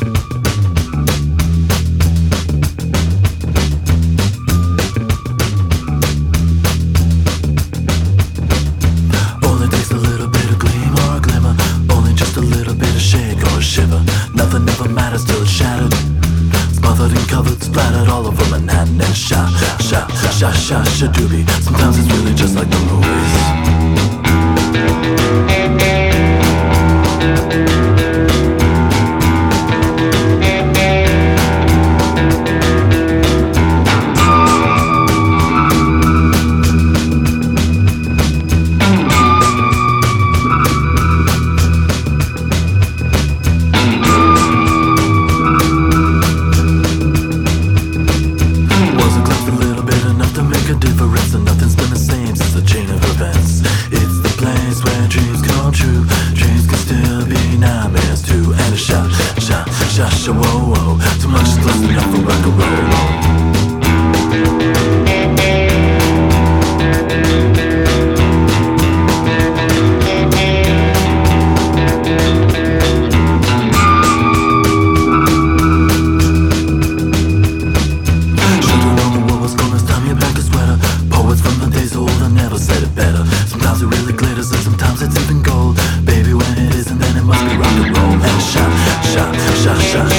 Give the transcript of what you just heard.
Only takes a little bit of gleam or a glimmer, only just a little bit of shake or a shiver. Nothing ever matters till it's shattered, smothered and covered, splattered all over Manhattan and sha-doobie. Sometimes it's really just like the movies. Wasn't close a little bit enough to make a difference, and nothing's been the same since the chain of events. It's the place where dreams come true, dreams can still be nightmares too. And a whoa, too much is close enough for rock and roll. Sometimes it really glitters and sometimes it's even gold. Baby, when it isn't, then it must be rock and roll. And